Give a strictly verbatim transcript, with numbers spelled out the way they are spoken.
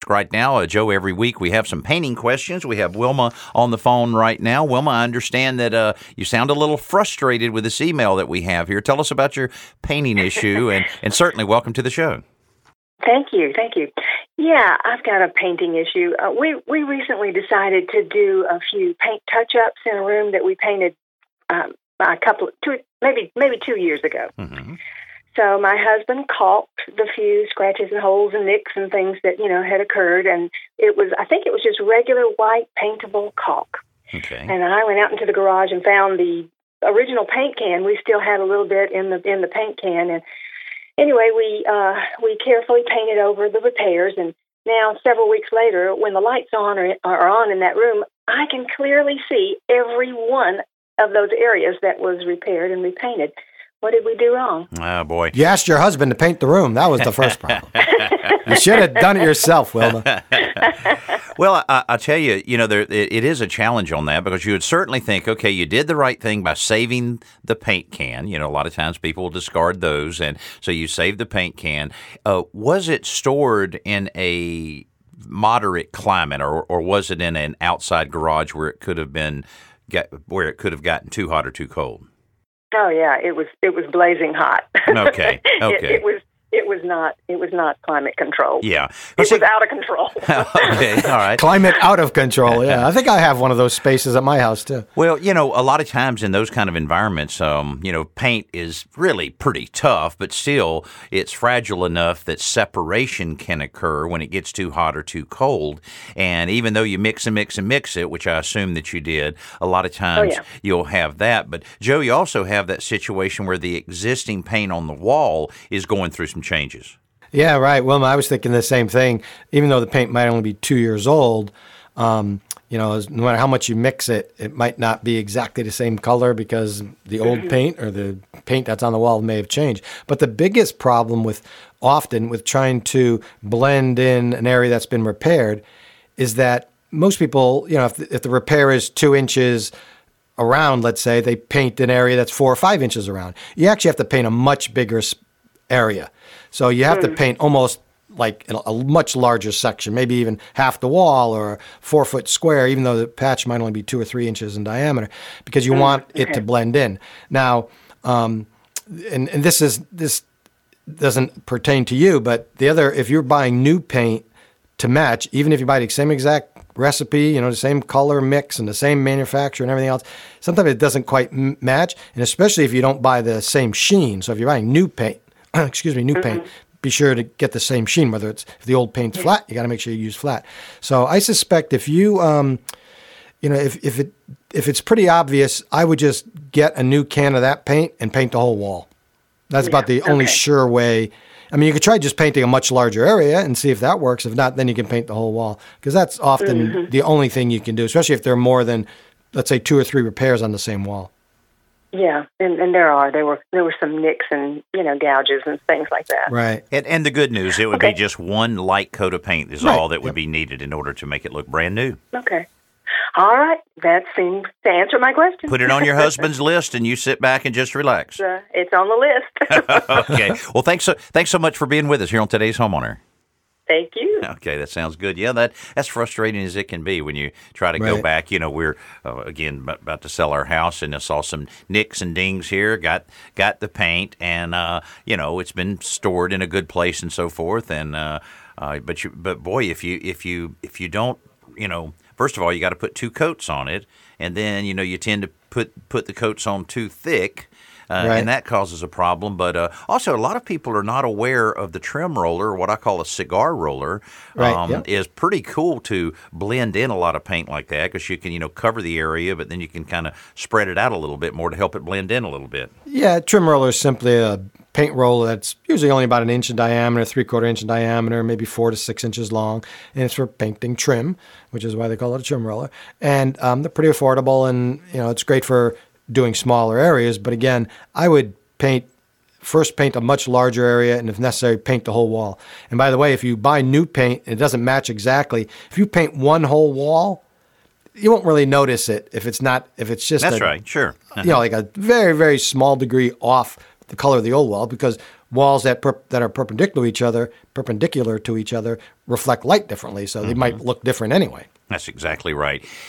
right now. Uh, Joe, every week we have some painting questions. We have Wilma on the phone right now. Wilma, I understand that uh, you sound a little frustrated with this email that we have here. Tell us about your painting issue, and, and certainly welcome to the show. Thank you, thank you. Yeah, I've got a painting issue. Uh, we we recently decided to do a few paint touch-ups in a room that we painted um, a couple, two, maybe maybe two years ago. Mm-hmm. So my husband caulked the few scratches and holes and nicks and things that, you know, had occurred, and it was, I think it was just regular white paintable caulk. Okay. And I went out into the garage and found the original paint can. We still had a little bit in the in the paint can, and anyway, we uh, we carefully painted over the repairs, and now several weeks later, when the lights on are, are on in that room, I can clearly see every one of those areas that was repaired and repainted. What did we do wrong? Oh, boy. You asked your husband to paint the room. That was the first problem. You should have done it yourself, Wilma. Well, I, I tell you, you know, there, it, it is a challenge on that, because you would certainly think, okay, you did the right thing by saving the paint can. You know, a lot of times people will discard those, and so you saved the paint can. Uh, was it stored in a moderate climate, or, or was it in an outside garage where it could have been, get, where it could have gotten too hot or too cold? Oh yeah, it was it was blazing hot. Okay, okay. it, it was it was not it was not climate controlled. Yeah, it was out of control. Okay, all right. Climate out of control. Yeah, I think I have one of those spaces at my house too. Well, you know, a lot of times in those kind of environments, um, you know, paint is really pretty tough, but still, it's fragile enough that separation can occur when it gets too hot or too cold. And even though you mix and mix and mix it, which I assume that you did, a lot of times oh, yeah. you'll have that. But Joe, you also have that situation where the existing paint on the wall is going through some changes. Yeah, right. Wilma, I was thinking the same thing. Even though the paint might only be two years old, um, you know, no matter how much you mix it, it might not be exactly the same color because the old paint or the paint that's on the wall may have changed. But the biggest problem with often with trying to blend in an area that's been repaired is that most people, you know, if the, if the repair is two inches around, let's say, they paint an area that's four or five inches around. You actually have to paint a much bigger area. So you have mm. to paint almost like a much larger section, maybe even half the wall or a four foot square, even though the patch might only be two or three inches in diameter, because you mm. want it okay. to blend in. Now, um, and, and this is this doesn't pertain to you, but the other, if you're buying new paint to match, even if you buy the same exact recipe, you know, the same color mix and the same manufacturer and everything else, sometimes it doesn't quite m- match, and especially if you don't buy the same sheen. So if you're buying new paint, excuse me, new mm-hmm. paint, be sure to get the same sheen. Whether it's if the old paint's yeah. flat, you got to make sure you use flat. So I suspect if you, um, you know, if if it if it's pretty obvious, I would just get a new can of that paint and paint the whole wall. That's yeah. about the okay. only sure way. I mean, you could try just painting a much larger area and see if that works. If not, then you can paint the whole wall, because that's often mm-hmm. the only thing you can do, especially if there are more than, let's say, two or three repairs on the same wall. Yeah, and, and there are. There were there were some nicks and, you know, gouges and things like that. Right. And, and the good news, it would okay. be just one light coat of paint is right. all that would yep. be needed in order to make it look brand new. Okay. All right. That seems to answer my question. Put it on your husband's list, and you sit back and just relax. Uh, it's on the list. Okay. Well, thanks so thanks so much for being with us here on Today's Homeowner. Thank you. Okay, that sounds good. Yeah, that that's frustrating as it can be when you try to right. go back. You know, we're uh, again about to sell our house, and I saw some nicks and dings here. Got got the paint, and uh, you know, it's been stored in a good place and so forth. And uh, uh, but you, but boy, if you if you if you don't, you know. First of all, you got to put two coats on it, and then, you know, you tend to put put the coats on too thick, uh, right. and that causes a problem. But uh, also, a lot of people are not aware of the trim roller, what I call a cigar roller, right, um, yep. is pretty cool to blend in a lot of paint like that, because you can, you know, cover the area, but then you can kind of spread it out a little bit more to help it blend in a little bit. Yeah, trim roller is simply a paint roller that's usually only about an inch in diameter, three-quarter inch in diameter, maybe four to six inches long, and it's for painting trim, which is why they call it a trim roller. And um, they're pretty affordable, and you know it's great for doing smaller areas. But again, I would paint first paint a much larger area, and if necessary, paint the whole wall. And by the way, if you buy new paint and it doesn't match exactly, if you paint one whole wall, you won't really notice it if it's not if it's just that's a, right, sure, you know, like a very very small degree off the color of the old wall, because walls that per- that are perpendicular to each other, perpendicular to each other, reflect light differently, so they might look different anyway. That's exactly right.